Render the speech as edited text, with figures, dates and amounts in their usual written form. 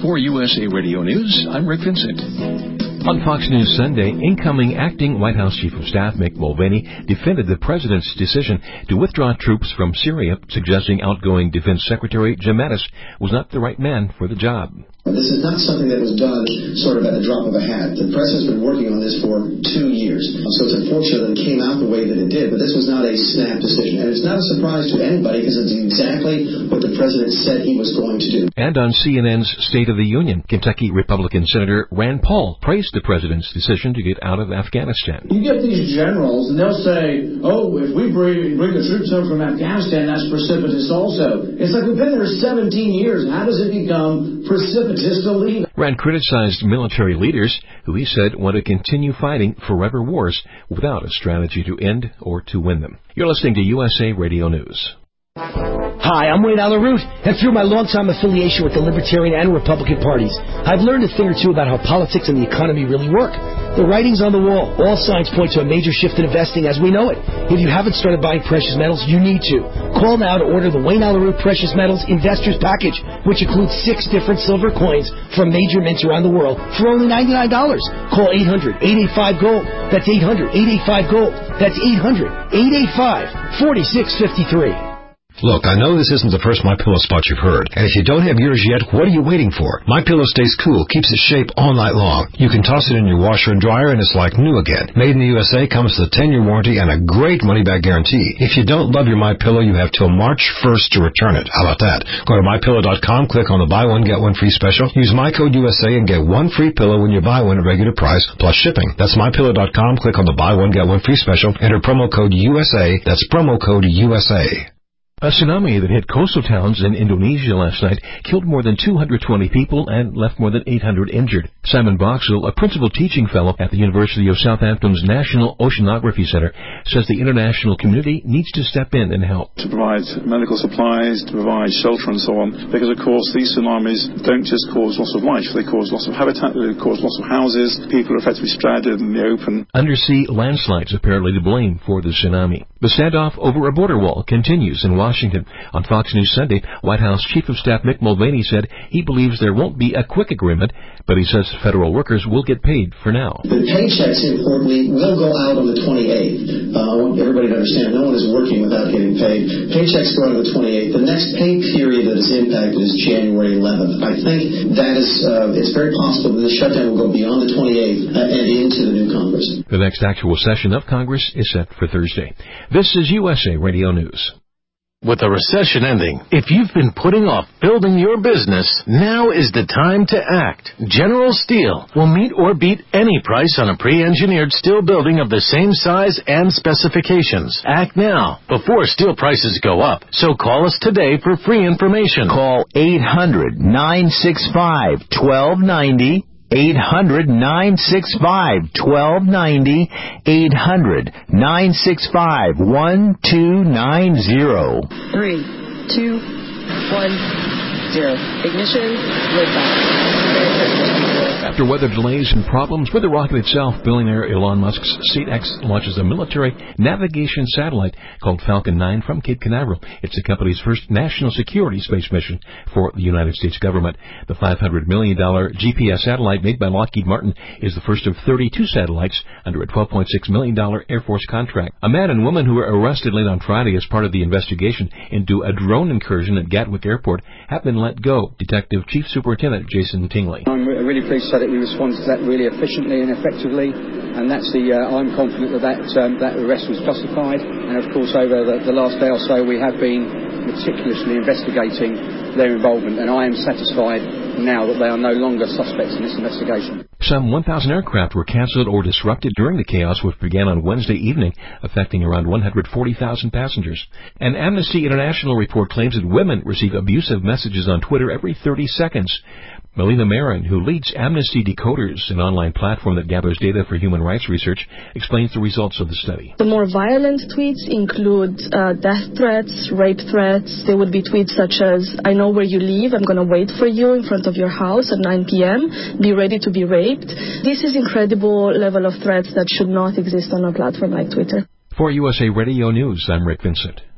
For USA Radio News, I'm Rick Vincent. On Fox News Sunday, incoming acting White House Chief of Staff Mick Mulvaney defended the president's decision to withdraw troops from Syria, suggesting outgoing Defense Secretary Jim Mattis was not the right man for the job. This is not something that was done sort of at the drop of a hat. The president's been working on this for 2 years. So it's unfortunate that it came out the way that it did, but this was not a snap decision. And it's not a surprise to anybody because it's exactly what the president said he was going to do. And on CNN's State of the Union, Kentucky Republican Senator Rand Paul praised the president's decision to get out of Afghanistan. You get these generals, and they'll say, oh, if we bring the troops home from Afghanistan, that's precipitous also. It's like we've been there 17 years. How does it become precipitous to leave? Rand criticized military leaders who he said want to continue fighting forever wars without a strategy to end or to win them. You're listening to USA Radio News. Hi, I'm Wayne Allyn Root, and through my long-time affiliation with the Libertarian and Republican parties, I've learned a thing or two about how politics and the economy really work. The writing's on the wall. All signs point to a major shift in investing as we know it. If you haven't started buying precious metals, you need to. Call now to order the Wayne Allyn Root Precious Metals Investors Package, which includes 6 different silver coins from major mints around the world for only $99. Call 800-885-GOLD. That's 800-885-GOLD. That's 800-885-4653. Look, I know this isn't the first MyPillow spot you've heard, and if you don't have yours yet, what are you waiting for? MyPillow stays cool, keeps its shape all night long. You can toss it in your washer and dryer, and it's like new again. Made in the USA, comes with a 10-year warranty and a great money-back guarantee. If you don't love your MyPillow, you have till March 1st to return it. How about that? Go to MyPillow.com, click on the buy one, get one free special. Use my code USA and get 1 free pillow when you buy one at regular price, plus shipping. That's MyPillow.com, click on the buy one, get one free special. Enter promo code USA. That's promo code USA. A tsunami that hit coastal towns in Indonesia last night killed more than 220 people and left more than 800 injured. Simon Boxall, a principal teaching fellow at the University of Southampton's National Oceanography Center, says the international community needs to step in and help. To provide medical supplies, to provide shelter and so on, because of course these tsunamis don't just cause loss of life, they cause loss of habitat, they cause loss of houses, people are effectively stranded in the open. Undersea landslides apparently to blame for the tsunami. The standoff over a border wall continues in Washington. On Fox News Sunday, White House Chief of Staff Mick Mulvaney said he believes there won't be a quick agreement, but he says federal workers will get paid for now. The paychecks, importantly, will go out on the 28th. I want everybody to understand no one is working without getting paid. Paychecks go out on the 28th. The next pay period that is impacted is January 11th. I think that is, it's very possible that the shutdown will go beyond the 28th and into the new Congress. The next actual session of Congress is set for Thursday. This is USA Radio News. With the recession ending, if you've been putting off building your business, now is the time to act. General Steel will meet or beat any price on a pre-engineered steel building of the same size and specifications. Act now, before steel prices go up. So call us today for free information. Call 800-965-1290. 800-965-1290, 800-965-1290. 3, 2, 1, 0. Ignition, liftoff. After weather delays and problems with the rocket itself, billionaire Elon Musk's SpaceX launches a military navigation satellite called Falcon 9 from Cape Canaveral. It's the company's first national security space mission for the United States government. The $500 million GPS satellite made by Lockheed Martin is the first of 32 satellites under a $12.6 million Air Force contract. A man and woman who were arrested late on Friday as part of the investigation into a drone incursion at Gatwick Airport have been let go. Detective Chief Superintendent Jason Tingley. I'm really pleased to say that we responded to that really efficiently and effectively, and that's I'm confident that arrest was justified. And of course, over the last day or so, we have been meticulously investigating their involvement, and I am satisfied now that they are no longer suspects in this investigation. Some 1,000 aircraft were canceled or disrupted during the chaos, which began on Wednesday evening, affecting around 140,000 passengers. An Amnesty International report claims that women receive abusive messages on Twitter every 30 seconds. Melina Marin, who leads Amnesty Decoders, an online platform that gathers data for human rights research, explains the results of the study. The more violent tweets include death threats, rape threats. There would be tweets such as, I know where you live, I'm going to wait for you in front of your house at 9 p.m., be ready to be raped. This is incredible level of threats that should not exist on a platform like Twitter. For USA Radio News, I'm Rick Vincent.